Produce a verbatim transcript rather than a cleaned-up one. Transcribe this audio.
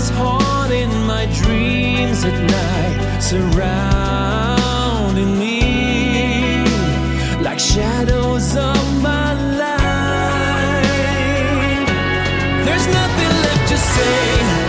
always haunting my dreams at night, surrounding me like shadows of my life. There's nothing left to say.